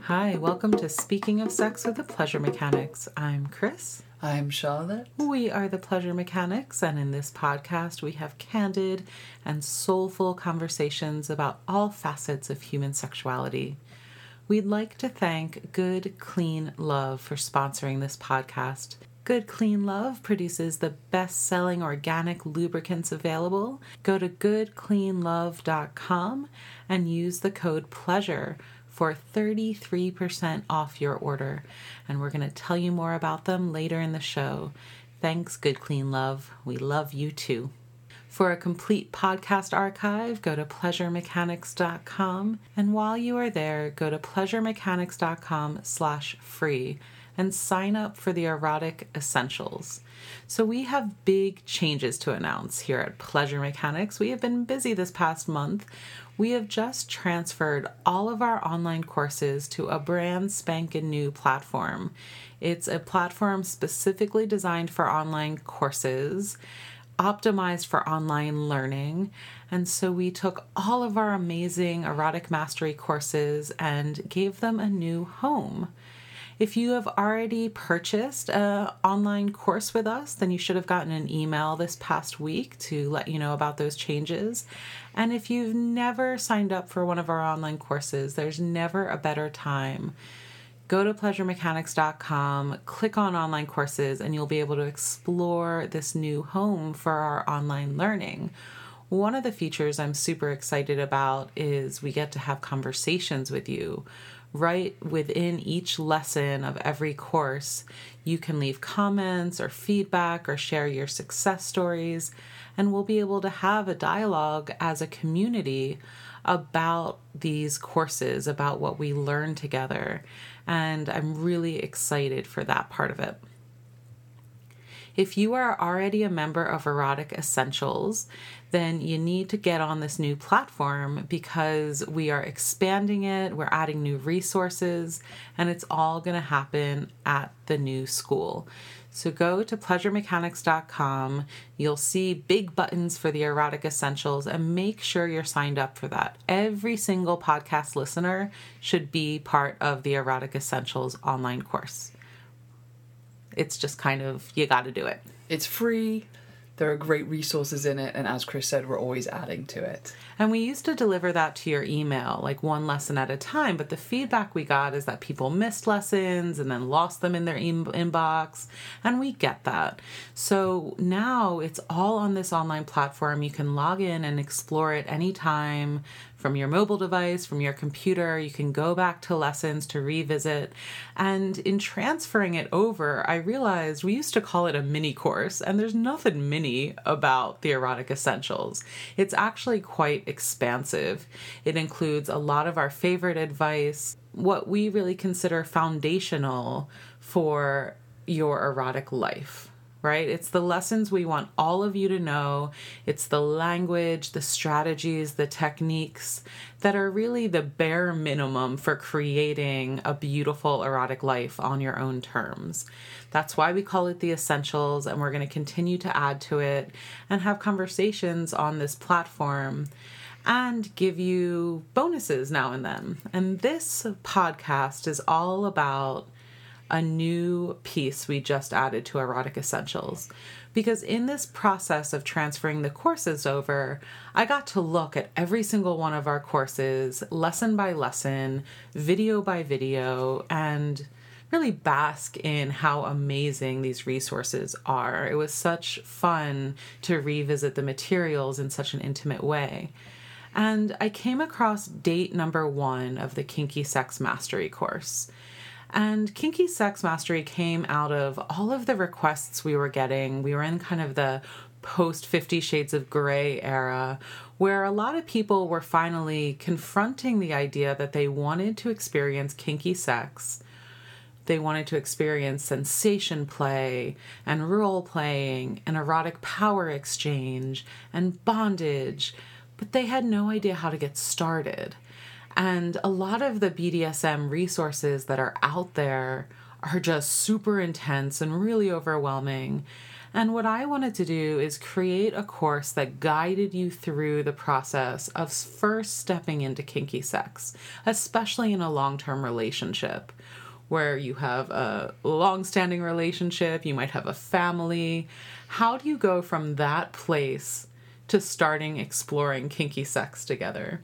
Hi, welcome to Speaking of Sex with the Pleasure Mechanics. I'm Chris. I'm Charlotte. We are the Pleasure Mechanics, and in this podcast we have candid and soulful conversations about all facets of human sexuality. We'd like to thank Good Clean Love for sponsoring this podcast. Good Clean Love produces the best-selling organic lubricants available. Go to goodcleanlove.com and use the code PLEASURE for 33% off your order. And we're going to tell you more about them later in the show. Thanks, Good Clean Love. We love you too. For a complete podcast archive, go to pleasuremechanics.com. And while you are there, go to pleasuremechanics.com/free and sign up for the Erotic Essentials. So we have big changes to announce here at Pleasure Mechanics. We have been busy this past month. We have just transferred all of our online courses to a brand spanking new platform. It's a platform specifically designed for online courses, optimized for online learning. And so we took all of our amazing erotic mastery courses and gave them a new home. If you have already purchased an online course with us, then you should have gotten an email this past week to let you know about those changes. And if you've never signed up for one of our online courses, there's never a better time. Go to pleasuremechanics.com, click on online courses, and you'll be able to explore this new home for our online learning. One of the features I'm super excited about is we get to have conversations with you. Right within each lesson of every course, you can leave comments or feedback or share your success stories, and we'll be able to have a dialogue as a community about these courses, about what we learn together, and I'm really excited for that part of it. If you are already a member of Erotic Essentials, then you need to get on this new platform because we are expanding it, we're adding new resources, and it's all going to happen at the new school. So go to pleasuremechanics.com, you'll see big buttons for the Erotic Essentials, and make sure you're signed up for that. Every single podcast listener should be part of the Erotic Essentials online course. It's just kind of, you got to do it. It's free. There are great resources in it. And as Chris said, we're always adding to it. And we used to deliver that to your email, like one lesson at a time. But the feedback we got is that people missed lessons and then lost them in their inbox. And we get that. So now it's all on this online platform. You can log in and explore it anytime from your mobile device, from your computer. You can go back to lessons to revisit. And in transferring it over, I realized we used to call it a mini course, and there's nothing mini about the Erotic Essentials. It's actually quite expansive. It includes a lot of our favorite advice, what we really consider foundational for your erotic life. Right? It's the lessons we want all of you to know. It's the language, the strategies, the techniques that are really the bare minimum for creating a beautiful erotic life on your own terms. That's why we call it the Essentials, and we're going to continue to add to it and have conversations on this platform and give you bonuses now and then. And this podcast is all about a new piece we just added to Erotic Essentials. Because in this process of transferring the courses over, I got to look at every single one of our courses, lesson by lesson, video by video, and really bask in how amazing these resources are. It was such fun to revisit the materials in such an intimate way. And I came across date number 1 of the Kinky Sex Mastery course. And Kinky Sex Mastery came out of all of the requests we were getting. We were in kind of the post 50 Shades of Grey era, where a lot of people were finally confronting the idea that they wanted to experience kinky sex. They wanted to experience sensation play and role playing and erotic power exchange and bondage, but they had no idea how to get started. And a lot of the BDSM resources that are out there are just super intense and really overwhelming. And what I wanted to do is create a course that guided you through the process of first stepping into kinky sex, especially in a long-term relationship where you have a long-standing relationship, you might have a family. How do you go from that place to starting exploring kinky sex together?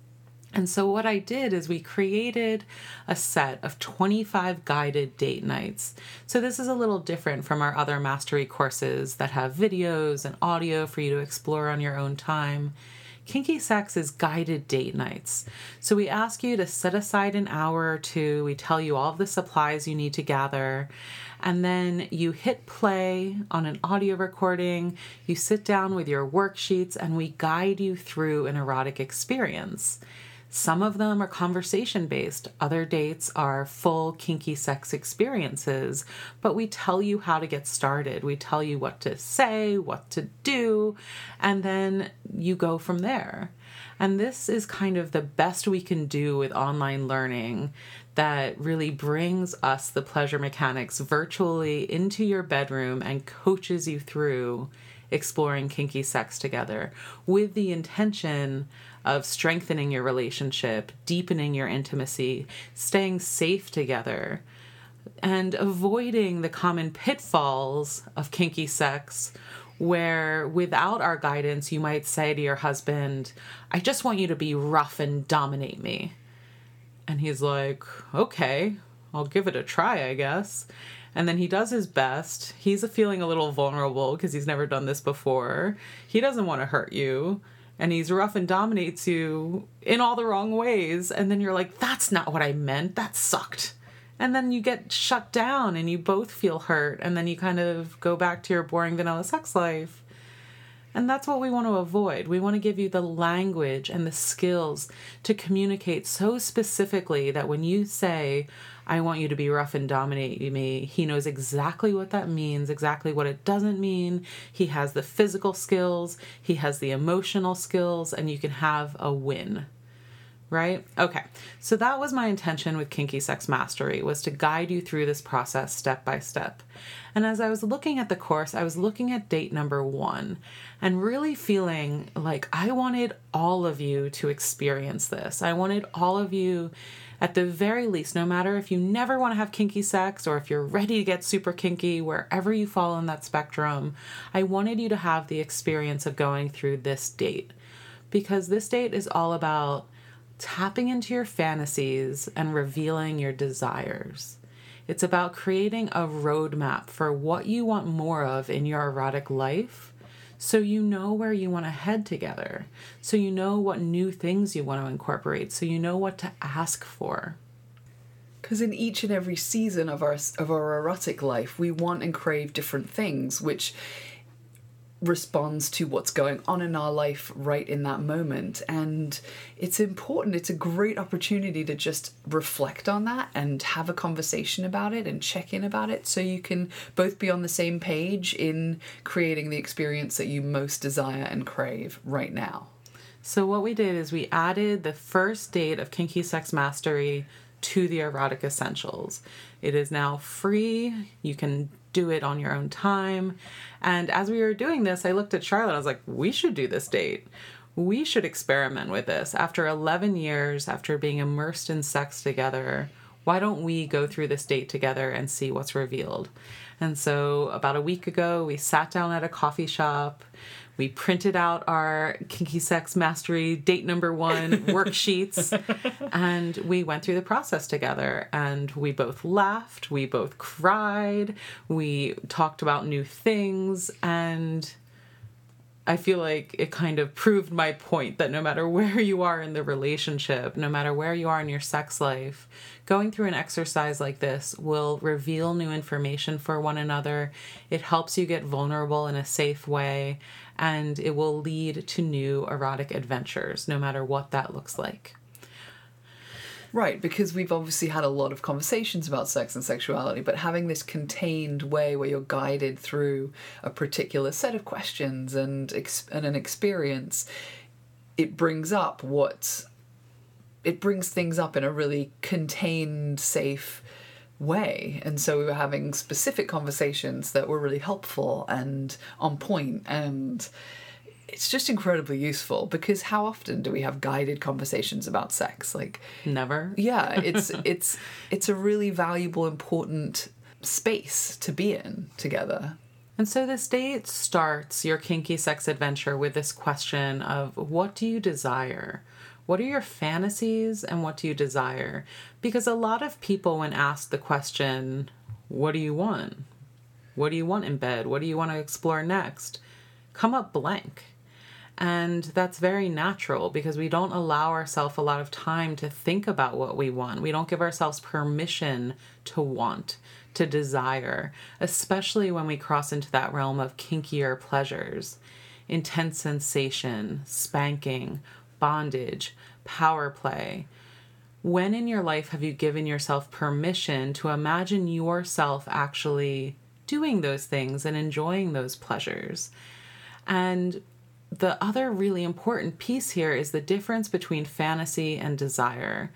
And so what I did is we created a set of 25 guided date nights. So this is a little different from our other mastery courses that have videos and audio for you to explore on your own time. Kinky sex is guided date nights. So we ask you to set aside an hour or two. We tell you all of the supplies you need to gather. And then you hit play on an audio recording. You sit down with your worksheets and we guide you through an erotic experience. Some of them are conversation-based. Other dates are full kinky sex experiences, but we tell you how to get started. We tell you what to say, what to do, and then you go from there. And this is kind of the best we can do with online learning that really brings us, the pleasure mechanics, virtually into your bedroom and coaches you through exploring kinky sex together with the intention of strengthening your relationship, deepening your intimacy, staying safe together, and avoiding the common pitfalls of kinky sex where without our guidance, you might say to your husband, I just want you to be rough and dominate me. And he's like, okay, I'll give it a try, I guess. And then he does his best. He's feeling a little vulnerable because he's never done this before. He doesn't want to hurt you. And he's rough and dominates you in all the wrong ways. And then you're like, that's not what I meant. That sucked. And then you get shut down and you both feel hurt. And then you kind of go back to your boring vanilla sex life. And that's what we want to avoid. We want to give you the language and the skills to communicate so specifically that when you say, I want you to be rough and dominate me, he knows exactly what that means, exactly what it doesn't mean. He has the physical skills, he has the emotional skills, and you can have a win. Right? Okay. So that was my intention with Kinky Sex Mastery, was to guide you through this process step by step. And as I was looking at the course, I was looking at date number 1 and really feeling like I wanted all of you to experience this. I wanted all of you, at the very least, no matter if you never want to have kinky sex or if you're ready to get super kinky, wherever you fall in that spectrum, I wanted you to have the experience of going through this date. Because this date is all about tapping into your fantasies and revealing your desires. It's about creating a roadmap for what you want more of in your erotic life, so you know where you want to head together, so you know what new things you want to incorporate, so you know what to ask for. Because in each and every season of our erotic life, we want and crave different things, which responds to what's going on in our life right in that moment. And it's important. It's a great opportunity to just reflect on that and have a conversation about it and check in about it, so you can both be on the same page in creating the experience that you most desire and crave right now. So what we did is we added the first date of Kinky Sex Mastery to the Erotic Essentials. It is now free. You can do it on your own time. And as we were doing this, I looked at Charlotte. I was like, we should do this date. We should experiment with this. After 11 years, after being immersed in sex together, why don't we go through this date together and see what's revealed? And so about a week ago, we sat down at a coffee shop. We printed out our Kinky Sex Mastery date number 1 worksheets, and we went through the process together, and we both laughed, we both cried, we talked about new things, and I feel like it kind of proved my point that no matter where you are in the relationship, no matter where you are in your sex life, going through an exercise like this will reveal new information for one another. It helps you get vulnerable in a safe way, and it will lead to new erotic adventures, no matter what that looks like. Right, because we've obviously had a lot of conversations about sex and sexuality, but having this contained way where you're guided through a particular set of questions and an experience, it brings things up in a really contained, safe way. And so we were having specific conversations that were really helpful and on point, and it's just incredibly useful, because how often do we have guided conversations about sex? Like, never. Yeah, it's a really valuable, important space to be in together. And so this date starts your kinky sex adventure with this question of, what do you desire? What are your fantasies and what do you desire? Because a lot of people, when asked the question, what do you want? What do you want in bed? What do you want to explore next? Come up blank. And that's very natural, because we don't allow ourselves a lot of time to think about what we want. We don't give ourselves permission to want, to desire, especially when we cross into that realm of kinkier pleasures, intense sensation, spanking, bondage, power play. When in your life have you given yourself permission to imagine yourself actually doing those things and enjoying those pleasures? And the other really important piece here is the difference between fantasy and desire.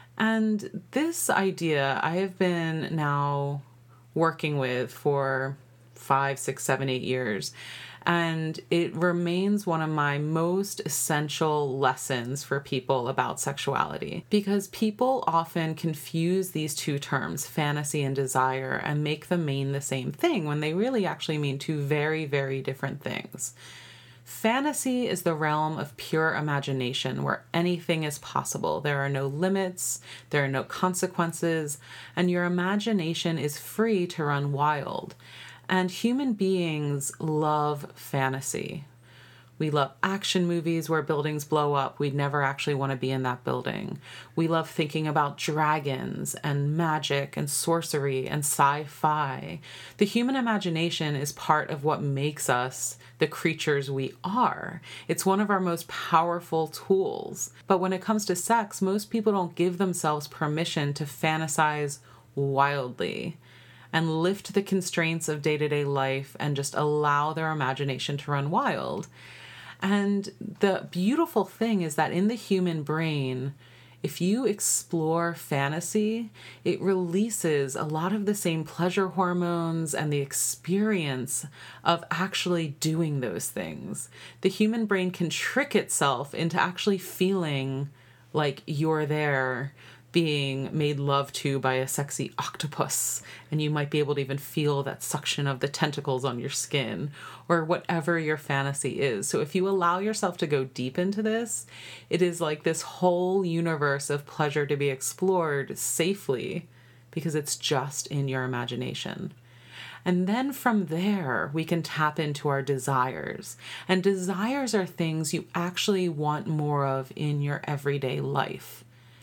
And this idea I have been now working with for 5, 6, 7, 8 years. And it remains one of my most essential lessons for people about sexuality, because people often confuse these two terms, fantasy and desire, and make them mean the same thing when they really actually mean two very, very different things. Fantasy is the realm of pure imagination where anything is possible. There are no limits, there are no consequences, and your imagination is free to run wild. And human beings love fantasy. We love action movies where buildings blow up. We'd never actually want to be in that building. We love thinking about dragons and magic and sorcery and sci-fi. The human imagination is part of what makes us the creatures we are. It's one of our most powerful tools. But when it comes to sex, most people don't give themselves permission to fantasize wildly and lift the constraints of day-to-day life and just allow their imagination to run wild. And the beautiful thing is that in the human brain, if you explore fantasy, it releases a lot of the same pleasure hormones and the experience of actually doing those things. The human brain can trick itself into actually feeling like you're there, being made love to by a sexy octopus, and you might be able to even feel that suction of the tentacles on your skin, or whatever your fantasy is. So if you allow yourself to go deep into this, it is like this whole universe of pleasure to be explored safely, because it's just in your imagination. And then from there, we can tap into our desires. And desires are things you actually want more of in your everyday life.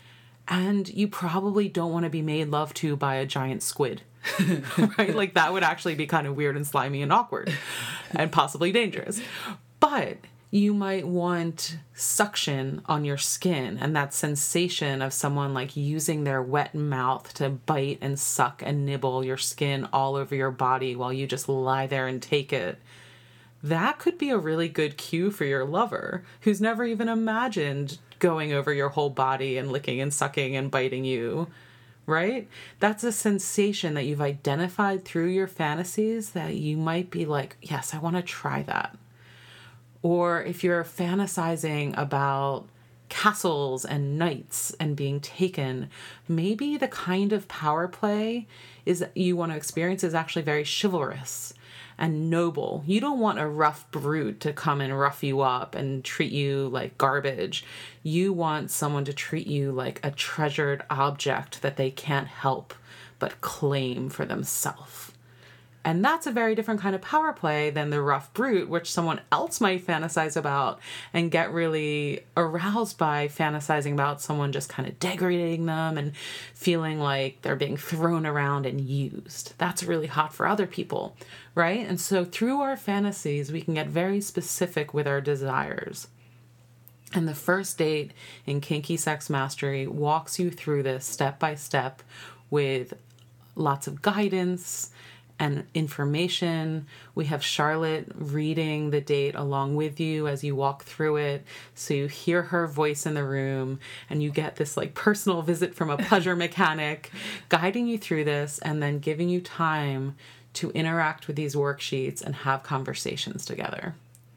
And you probably don't want to be made love to by a giant squid, right? Like that would actually be kind of weird and slimy and awkward and possibly dangerous. But you might want suction on your skin and that sensation of someone like using their wet mouth to bite and suck and nibble your skin all over your body while you just lie there and take it. That could be a really good cue for your lover who's never even imagined going over your whole body and licking and sucking and biting you, right? That's a sensation that you've identified through your fantasies that you might be like, yes, I want to try that. Or if you're fantasizing about castles and knights and being taken, maybe the kind of power play is you want to experience is actually very chivalrous and noble. You don't want a rough brute to come and rough you up and treat you like garbage. You want someone to treat you like a treasured object that they can't help but claim for themselves. And that's a very different kind of power play than the rough brute, which someone else might fantasize about and get really aroused by fantasizing about someone just kind of degrading them and feeling like they're being thrown around and used. That's really hot for other people, right? And so through our fantasies, we can get very specific with our desires. And the first date in Kinky Sex Mastery walks you through this step by step with lots of guidance and information. We have Charlotte reading the date along with you as you walk through it. So you hear her voice in the room and you get this like personal visit from a pleasure mechanic guiding you through this and then giving you time to interact with these worksheets and have conversations together.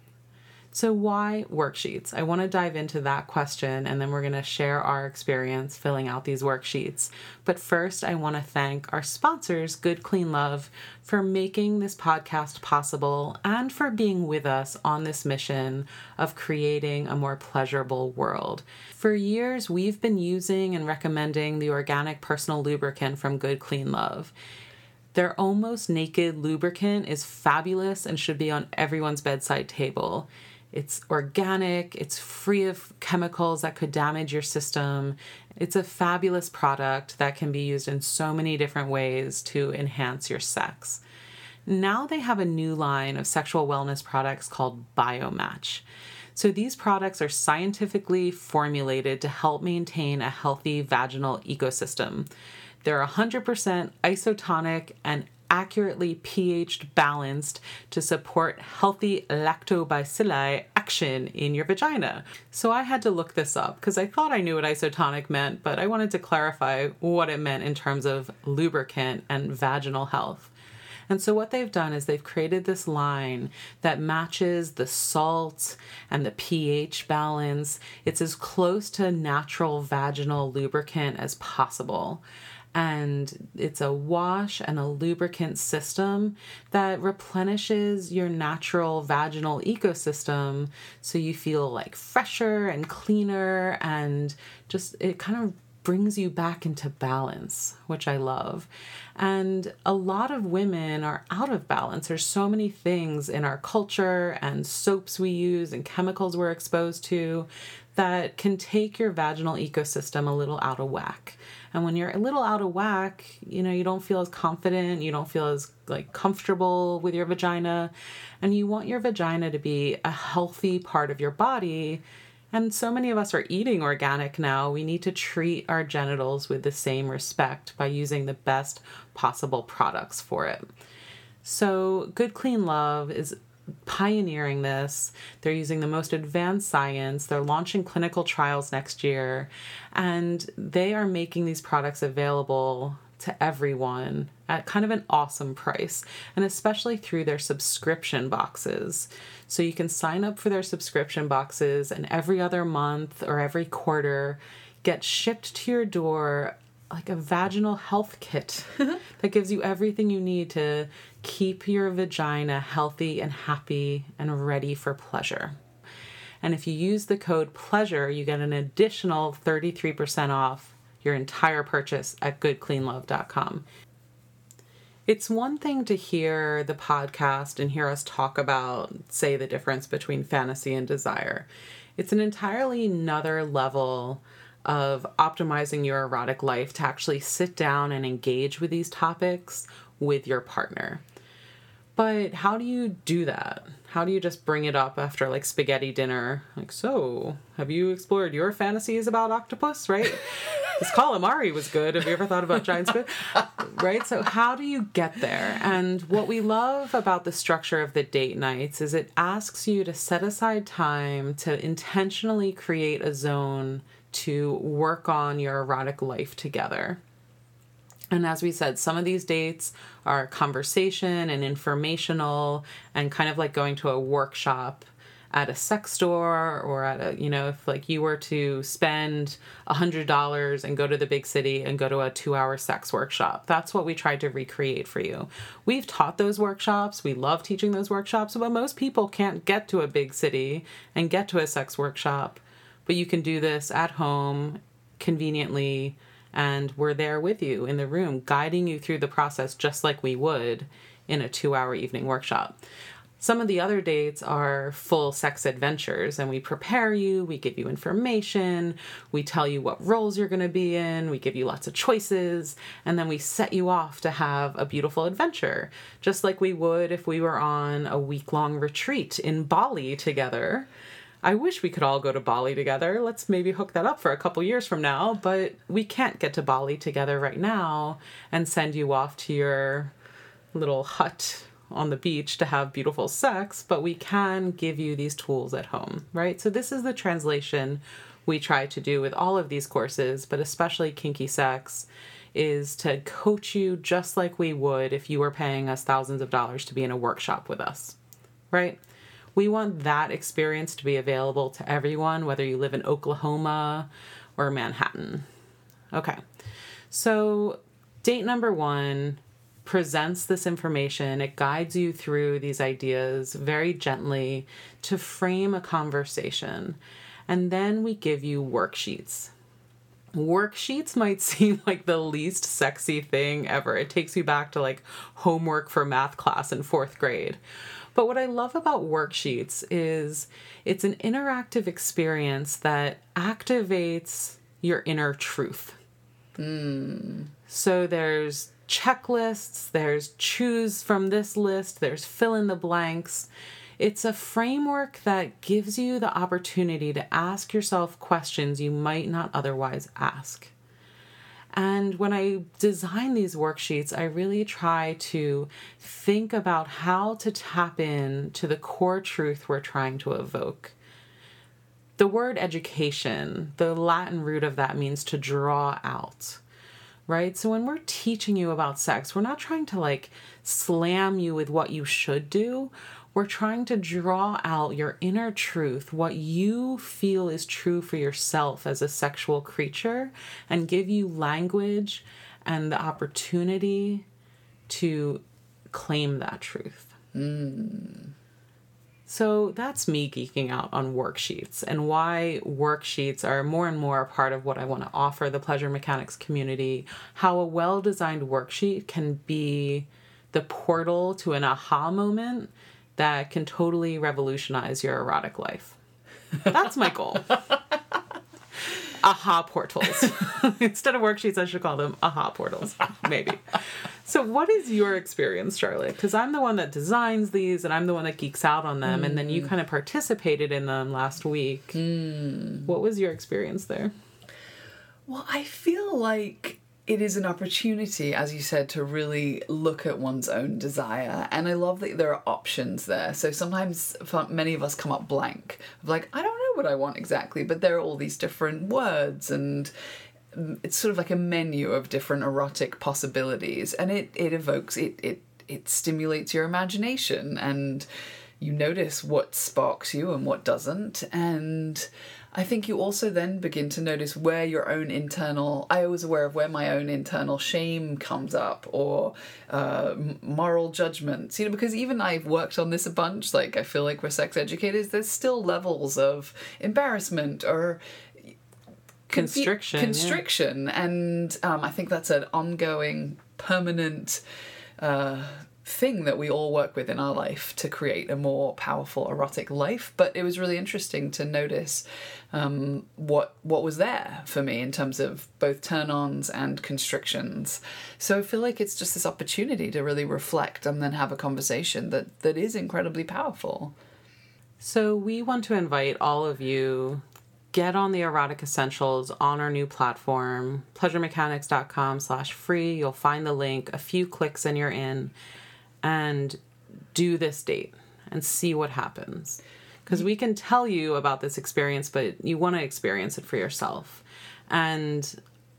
So why worksheets? I want to dive into that question, and then we're going to share our experience filling out these worksheets. But first, I want to thank our sponsors, Good Clean Love, for making this podcast possible and for being with us on this mission of creating a more pleasurable world. For years, we've been using and recommending the organic personal lubricant from Good Clean Love. Their almost naked lubricant is fabulous and should be on everyone's bedside table. It's organic, it's free of chemicals that could damage your system. It's a fabulous product that can be used in so many different ways to enhance your sex. Now they have a new line of sexual wellness products called Biomatch. So these products are scientifically formulated to help maintain a healthy vaginal ecosystem. They're 100% isotonic and accurately pH balanced to support healthy lactobacilli action in your vagina. So I had to look this up because I thought I knew what isotonic meant, but I wanted to clarify what it meant in terms of lubricant and vaginal health. And so what they've done is they've created this line that matches the salt and the pH balance. It's as close to natural vaginal lubricant as possible. And it's a wash and a lubricant system that replenishes your natural vaginal ecosystem so you feel like fresher and cleaner, and just it kind of brings you back into balance, which I love. And a lot of women are out of balance. There's so many things in our culture and soaps we use and chemicals we're exposed to that can take your vaginal ecosystem a little out of whack. And when you're a little out of whack, you don't feel as confident, you don't feel as comfortable with your vagina, and you want your vagina to be a healthy part of your body. And so many of us are eating organic now. We need to treat our genitals with the same respect by using the best possible products for it. So Good Clean Love is pioneering this. They're using the most advanced science. They're launching clinical trials next year, and they are making these products available to everyone at kind of an awesome price, and especially through their subscription boxes. So you can sign up for their subscription boxes, and every other month or every quarter get shipped to your door like a vaginal health kit that gives you everything you need to keep your vagina healthy and happy and ready for pleasure. And if you use the code PLEASURE, you get an additional 33% off your entire purchase at goodcleanlove.com. It's one thing to hear the podcast and hear us talk about, say, the difference between fantasy and desire. It's an entirely another level of optimizing your erotic life to actually sit down and engage with these topics with your partner. But how do you do that? How do you just bring it up after spaghetti dinner? So, have you explored your fantasies about octopus, right? This calamari was good. Have you ever thought about giant squid? Right? So how do you get there? And what we love about the structure of the date nights is it asks you to set aside time to intentionally create a zone to work on your erotic life together. And as we said, some of these dates are conversation and informational and kind of like going to a workshop at a sex store or at a, if you were to spend $100 and go to the big city and go to a 2-hour sex workshop. That's what we tried to recreate for you. We've taught those workshops. We love teaching those workshops, but most people can't get to a big city and get to a sex workshop. But you can do this at home conveniently, and we're there with you in the room, guiding you through the process just like we would in a 2-hour evening workshop. Some of the other dates are full sex adventures, and we prepare you, we give you information, we tell you what roles you're going to be in, we give you lots of choices, and then we set you off to have a beautiful adventure, just like we would if we were on a week-long retreat in Bali together. I wish we could all go to Bali together. Let's maybe hook that up for a couple years from now, but we can't get to Bali together right now and send you off to your little hut on the beach to have beautiful sex, but we can give you these tools at home, right? So this is the translation we try to do with all of these courses, but especially Kinky Sex, is to coach you just like we would if you were paying us thousands of dollars to be in a workshop with us, right? We want that experience to be available to everyone, whether you live in Oklahoma or Manhattan. Okay, so date number 1 presents this information. It guides you through these ideas very gently to frame a conversation. And then we give you worksheets. Worksheets might seem like the least sexy thing ever. It takes you back to like homework for math class in 4th grade. But what I love about worksheets is it's an interactive experience that activates your inner truth. So there's checklists, there's choose from this list, there's fill in the blanks. It's a framework that gives you the opportunity to ask yourself questions you might not otherwise ask. And when I design these worksheets, I really try to think about how to tap in to the core truth we're trying to evoke. The word education, the Latin root of that means to draw out, right? So when we're teaching you about sex, we're not trying to like slam you with what you should do. We're trying to draw out your inner truth, what you feel is true for yourself as a sexual creature, and give you language and the opportunity to claim that truth. So that's me geeking out on worksheets and why worksheets are more and more a part of what I want to offer the Pleasure Mechanics community, how a well-designed worksheet can be the portal to an aha moment that can totally revolutionize your erotic life. That's my goal. Aha portals. Instead of worksheets, I should call them aha portals, maybe. So what is your experience, Charlotte? Because I'm the one that designs these and I'm the one that geeks out on them. And then you kind of participated in them last week. What was your experience there? Well, I feel like it is an opportunity, as you said, to really look at one's own desire. And I love that there are options there. So sometimes many of us come up blank. Like, I don't know what I want exactly, but there are all these different words and it's sort of like a menu of different erotic possibilities. And it evokes, it stimulates your imagination and you notice what sparks you and what doesn't. And I think you also then begin to notice where your own internal, I was aware of where my own internal shame comes up or moral judgments, because even I've worked on this a bunch, like I feel like we're sex educators, there's still levels of embarrassment or constriction. Yeah. And I think that's an ongoing, permanent thing that we all work with in our life to create a more powerful erotic life. But it was really interesting to notice what was there for me in terms of both turn-ons and constrictions. So I feel like it's just this opportunity to really reflect and then have a conversation that is incredibly powerful. So we want to invite all of you, get on the Erotic Essentials on our new platform, pleasuremechanics.com/free. You'll find the link, a few clicks and you're in, and do this date and see what happens. Because we can tell you about this experience, but you want to experience it for yourself. And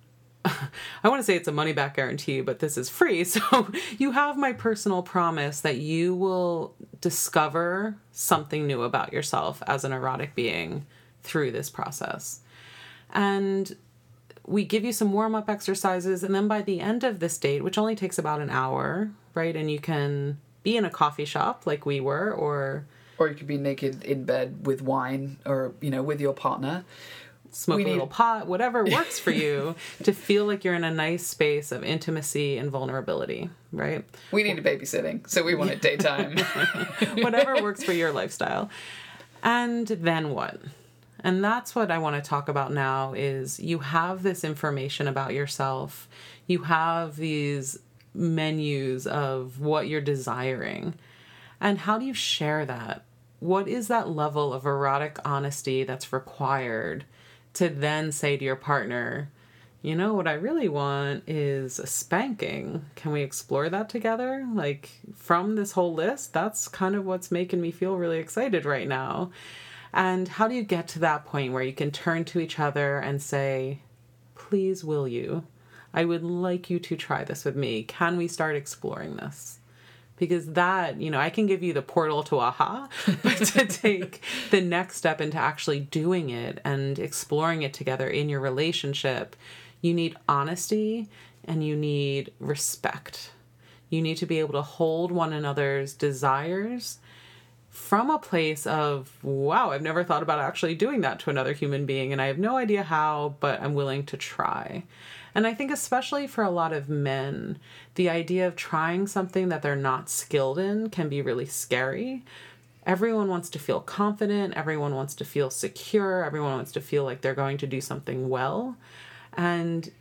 I want to say it's a money-back guarantee, but this is free. So you have my personal promise that you will discover something new about yourself as an erotic being through this process. And we give you some warm-up exercises, and then by the end of this date, which only takes about an hour, right? And you can be in a coffee shop like we were, or you could be naked in bed with wine or, with your partner. Smoke a little pot, whatever works for you to feel like you're in a nice space of intimacy and vulnerability, right? We need a babysitting, so we want it daytime. Whatever works for your lifestyle. And then what? And that's what I want to talk about now is you have this information about yourself. You have these menus of what you're desiring. And how do you share that? What is that level of erotic honesty that's required to then say to your partner, you know, what I really want is a spanking. Can we explore that together? Like, from this whole list, that's kind of what's making me feel really excited right now. And how do you get to that point where you can turn to each other and say, please, will you? I would like you to try this with me. Can we start exploring this? Because that, you know, I can give you the portal to aha, but to take the next step into actually doing it and exploring it together in your relationship, you need honesty and you need respect. You need to be able to hold one another's desires from a place of, wow, I've never thought about actually doing that to another human being, and I have no idea how, but I'm willing to try. And I think especially for a lot of men, the idea of trying something that they're not skilled in can be really scary. Everyone wants to feel confident. Everyone wants to feel secure. Everyone wants to feel like they're going to do something well. And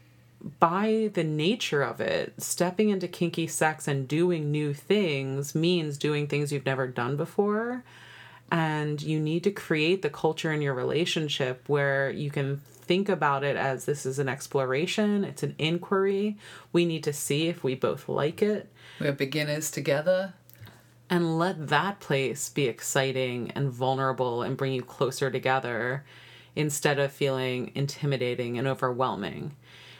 by the nature of it, stepping into kinky sex and doing new things means doing things you've never done before. And you need to create the culture in your relationship where you can think about it as this is an exploration, it's an inquiry. We need to see if we both like it. We're beginners together. And let that place be exciting and vulnerable and bring you closer together instead of feeling intimidating and overwhelming.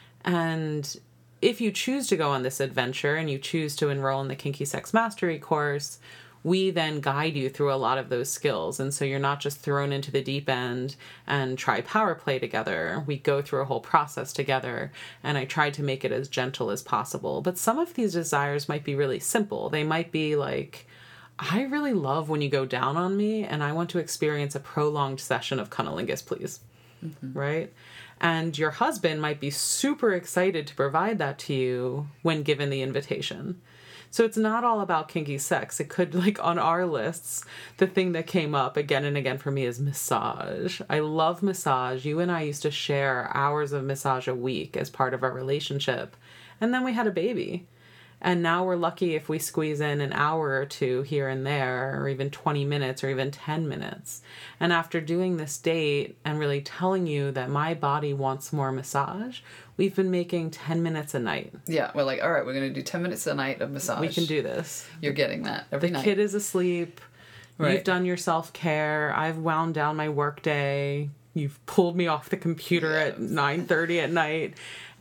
And if you choose to go on this adventure and you choose to enroll in the Kinky Sex Mastery course, we then guide you through a lot of those skills. And so you're not just thrown into the deep end and try power play together. We go through a whole process together, and I try to make it as gentle as possible. But some of these desires might be really simple. They might be like, I really love when you go down on me, and I want to experience a prolonged session of cunnilingus, please. Mm-hmm. Right? And your husband might be super excited to provide that to you when given the invitation. So it's not all about kinky sex. It could, like, on our lists, the thing that came up again and again for me is massage. I love massage. You and I used to share hours of massage a week as part of our relationship. And then we had a baby. And now we're lucky if we squeeze in an hour or two here and there, or even 20 minutes or even 10 minutes. And after doing this date and really telling you that my body wants more massage, we've been making 10 minutes a night. Yeah, we're like, all right, we're going to do 10 minutes a night of massage. We can do this. You're getting that every night. The kid is asleep. Right. You've done your self-care. I've wound down my work day. You've pulled me off the computer at 9:30 at night.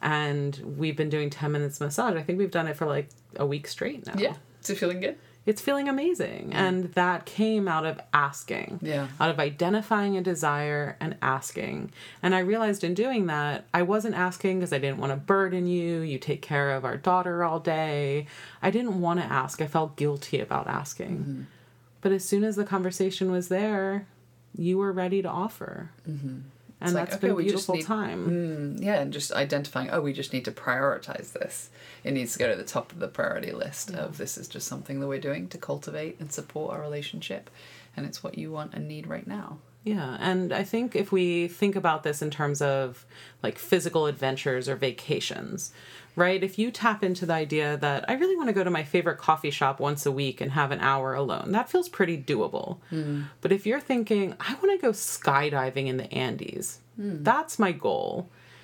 And we've been doing 10 minutes massage. I think we've done it for like a week straight now. Yeah. Is it feeling good? It's feeling amazing. And that came out of asking. Yeah. Out of identifying a desire and asking. And I realized in doing that, I wasn't asking because I didn't want to burden you. You take care of our daughter all day. I didn't want to ask. I felt guilty about asking. Mm-hmm. But as soon as the conversation was there, you were ready to offer. Mm-hmm. And that's been a beautiful time. Yeah, and just identifying, we just need to prioritize this. It needs to go to the top of the priority list of this is just something that we're doing to cultivate and support our relationship. And it's what you want and need right now. Yeah, and I think if we think about this in terms of like physical adventures or vacations, right? If you tap into the idea that I really want to go to my favorite coffee shop once a week and have an hour alone, that feels pretty doable. But if you're thinking, I want to go skydiving in the Andes, that's my goal,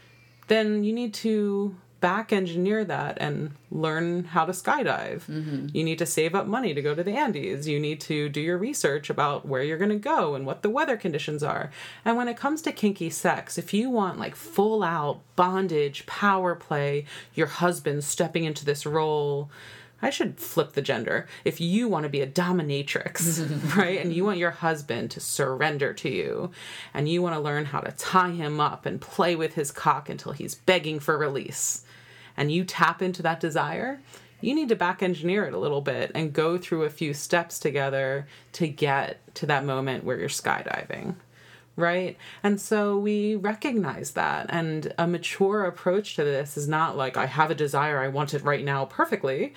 then you need to back engineer that and learn how to skydive. You need to save up money to go to the Andes. You need to do your research about where you're going to go and what the weather conditions are. And when it comes to kinky sex, if you want like full out bondage, power play, your husband stepping into this role, I should flip the gender. If you want to be a dominatrix, right? And you want your husband to surrender to you, and you want to learn how to tie him up and play with his cock until he's begging for release, and you tap into that desire, you need to back engineer it a little bit and go through a few steps together to get to that moment where you're skydiving. Right? And so we recognize that. And a mature approach to this is not like, I have a desire, I want it right now perfectly.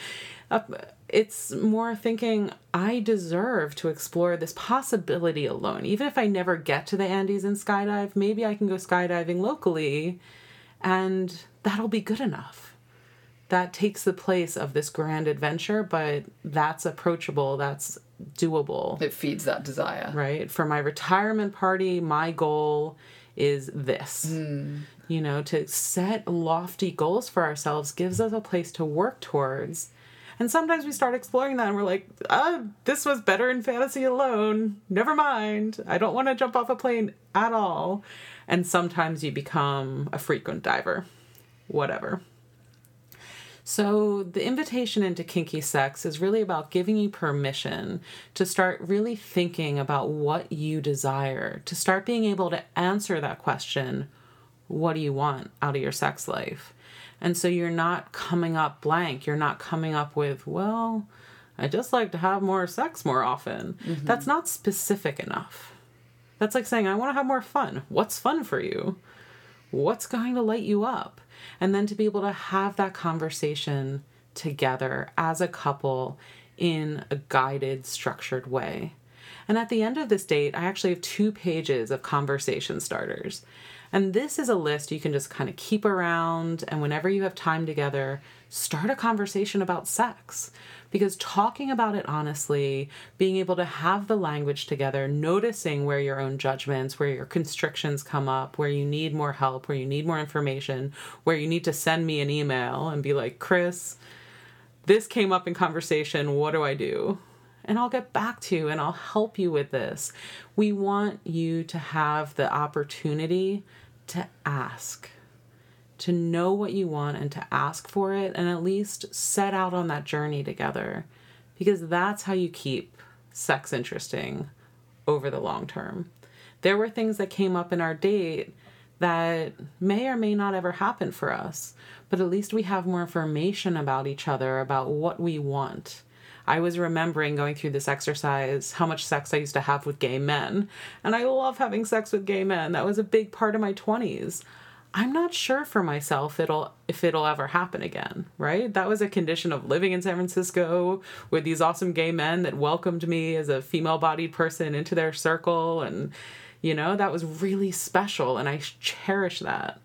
It's more thinking, I deserve to explore this possibility alone. Even if I never get to the Andes and skydive, maybe I can go skydiving locally and that'll be good enough. That takes the place of this grand adventure, but that's approachable, that's doable. It feeds that desire. Right? For my retirement party, my goal is this. To set lofty goals for ourselves gives us a place to work towards. And sometimes we start exploring that and we're like, this was better in fantasy alone. Never mind. I don't want to jump off a plane at all. And sometimes you become a frequent diver. Whatever. So the invitation into kinky sex is really about giving you permission to start really thinking about what you desire, to start being able to answer that question, what do you want out of your sex life? And so you're not coming up blank. You're not coming up with, well, I just like to have more sex more often. Mm-hmm. That's not specific enough. That's like saying, I want to have more fun. What's fun for you? What's going to light you up? And then to be able to have that conversation together as a couple in a guided, structured way. And at the end of this date, I actually have 2 pages of conversation starters. And this is a list you can just kind of keep around, and whenever you have time together, start a conversation about sex. Because talking about it honestly, being able to have the language together, noticing where your own judgments, where your constrictions come up, where you need more help, where you need more information, where you need to send me an email and be like, Chris, this came up in conversation, what do I do? And I'll get back to you and I'll help you with this. We want you to have the opportunity to ask, to know what you want and to ask for it, and at least set out on that journey together, because that's how you keep sex interesting over the long term. There were things that came up in our date that may or may not ever happen for us, but at least we have more information about each other, about what we want. I was remembering going through this exercise, how much sex I used to have with gay men. And I love having sex with gay men. That was a big part of my 20s. I'm not sure for myself if it'll ever happen again, right? That was a condition of living in San Francisco with these awesome gay men that welcomed me as a female-bodied person into their circle. And, that was really special. And I cherish that.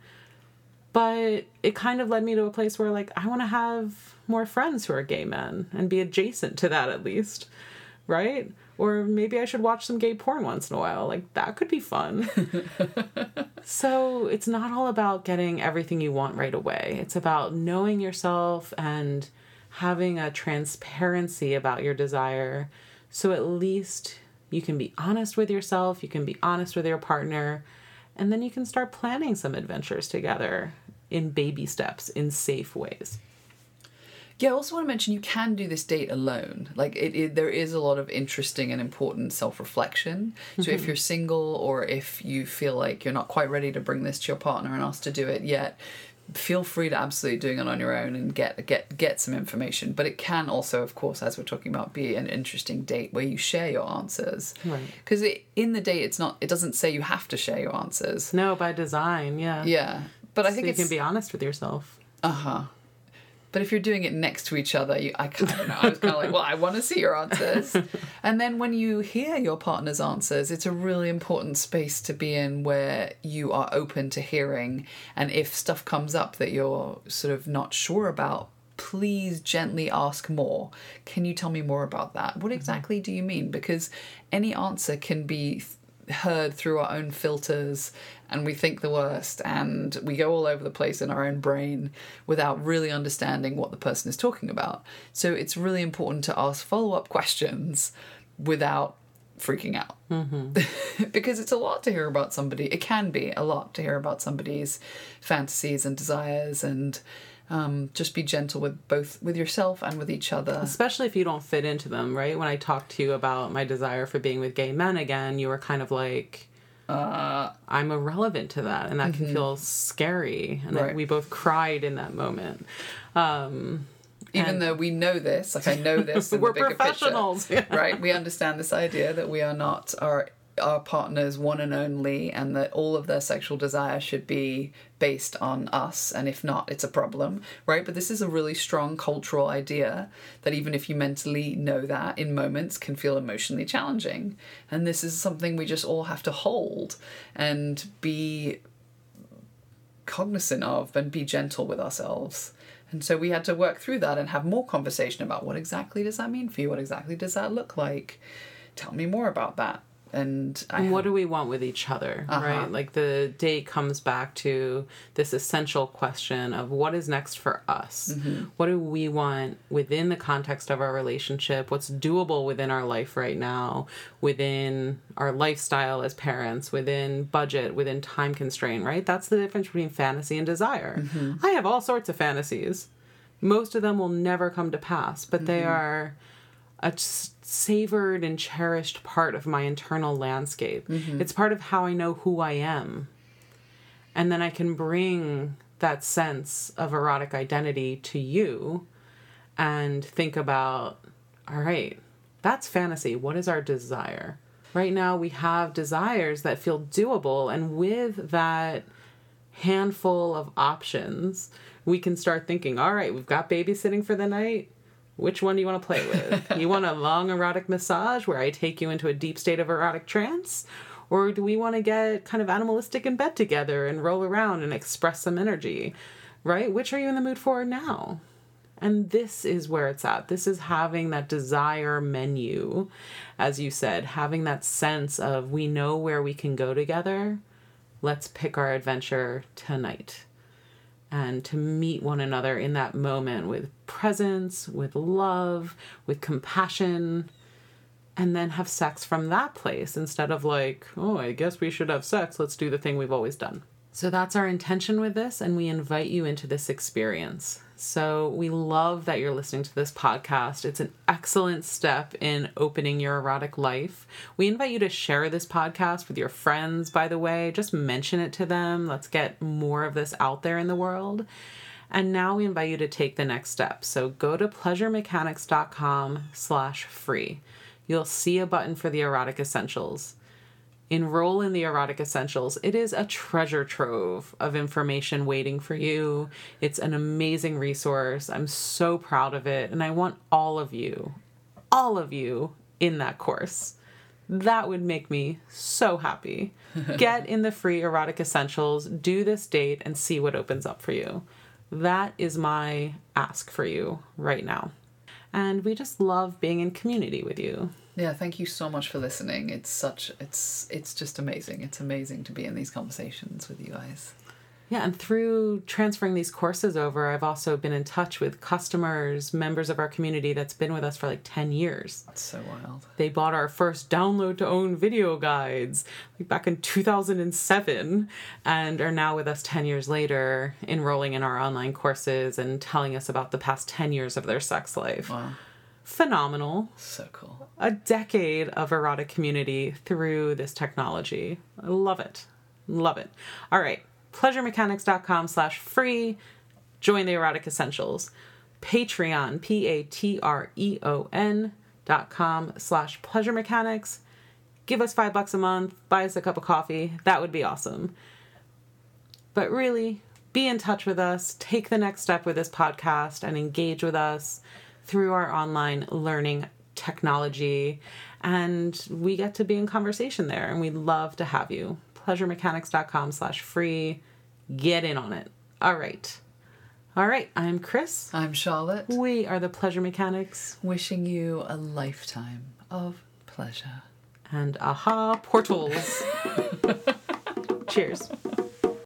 But it kind of led me to a place where, I want to have more friends who are gay men and be adjacent to that at least, right? Or maybe I should watch some gay porn once in a while. That could be fun. So it's not all about getting everything you want right away. It's about knowing yourself and having a transparency about your desire. So at least you can be honest with yourself, you can be honest with your partner, and then you can start planning some adventures together in baby steps, in safe ways. Yeah, I also want to mention you can do this date alone. There is a lot of interesting and important self-reflection. So if you're single, or if you feel like you're not quite ready to bring this to your partner and ask to do it yet, feel free to absolutely doing it on your own and get some information. But it can also, of course, as we're talking about, be an interesting date where you share your answers. Right. Because in the date, it doesn't say you have to share your answers. No, by design, yeah. Yeah. But I think you can be honest with yourself. Uh-huh. But if you're doing it next to each other, I don't know. I was kind of like, well, I want to see your answers. And then when you hear your partner's answers, it's a really important space to be in where you are open to hearing. And if stuff comes up that you're sort of not sure about, please gently ask more. Can you tell me more about that? What exactly do you mean? Because any answer can be heard through our own filters, and we think the worst, and we go all over the place in our own brain without really understanding what the person is talking about. So it's really important to ask follow-up questions without freaking out. Mm-hmm. Because it's a lot to hear about somebody. It can be a lot to hear about somebody's fantasies and desires, and just be gentle with yourself and with each other. Especially if you don't fit into them, right? When I talked to you about my desire for being with gay men again, you were kind of like, I'm irrelevant to that, and that can feel scary. And right. we both cried in that moment. Even though we know this, I know this in we're the bigger professionals, picture, right? We understand this idea that we are not our partner's one and only, and that all of their sexual desire should be based on us, and if not, it's a problem, right? But this is a really strong cultural idea that even if you mentally know that, in moments can feel emotionally challenging. And this is something we just all have to hold and be cognizant of and be gentle with ourselves. And so we had to work through that and have more conversation about what exactly does that mean for you? What exactly does that look like? Tell me more about that. And what do we want with each other, right? Like the date comes back to this essential question of what is next for us? What do we want within the context of our relationship? What's doable within our life right now, within our lifestyle as parents, within budget, within time constraint, right? That's the difference between fantasy and desire. I have all sorts of fantasies. Most of them will never come to pass, but they are a savored and cherished part of my internal landscape. It's part of how I know who I am. And then I can bring that sense of erotic identity to you and think about, all right, that's fantasy. What is our desire? Right now we have desires that feel doable, and with that handful of options, we can start thinking, all right, we've got babysitting for the night. Which one do you want to play with? You want a long erotic massage where I take you into a deep state of erotic trance? Or do we want to get kind of animalistic in bed together and roll around and express some energy, right? Which are you in the mood for now? And this is where it's at. This is having that desire menu, as you said, having that sense of we know where we can go together. Let's pick our adventure tonight. And to meet one another in that moment with presence, with love, with compassion, and then have sex from that place instead of like, oh, I guess we should have sex. Let's do the thing we've always done. So that's our intention with this, and we invite you into this experience. So we love that you're listening to this podcast. It's an excellent step in opening your erotic life. We invite you to share this podcast with your friends, by the way. Just mention it to them. Let's get more of this out there in the world. And now we invite you to take the next step. So go to pleasuremechanics.com/free. You'll see a button for the Erotic Essentials. Enroll in the Erotic Essentials. It is a treasure trove of information waiting for you. It's an amazing resource. I'm so proud of it. And I want all of you in that course. That would make me so happy. Get in the free Erotic Essentials, do this date, and see what opens up for you. That is my ask for you right now. And we just love being in community with you. Yeah, thank you so much for listening. It's just amazing. It's amazing to be in these conversations with you guys. Yeah, and through transferring these courses over, I've also been in touch with customers, members of our community that's been with us for like 10 years. That's so wild. They bought our first download to own video guides like back in 2007 and are now with us 10 years later, enrolling in our online courses and telling us about the past 10 years of their sex life. Wow. Phenomenal. So cool. A decade of erotic community through this technology. I love it. Love it. All right. pleasuremechanics.com/free. Join the Erotic Essentials. Patreon, patreon.com/pleasuremechanics. Give us $5 a month. Buy us a cup of coffee. That would be awesome. But really, be in touch with us. Take the next step with this podcast and engage with us through our online learning technology. And we get to be in conversation there, and we'd love to have you. pleasuremechanics.com/free. Get in on it. All right. I'm Chris. I'm Charlotte. We are the Pleasure Mechanics. Wishing you a lifetime of pleasure. And aha, portals. Cheers.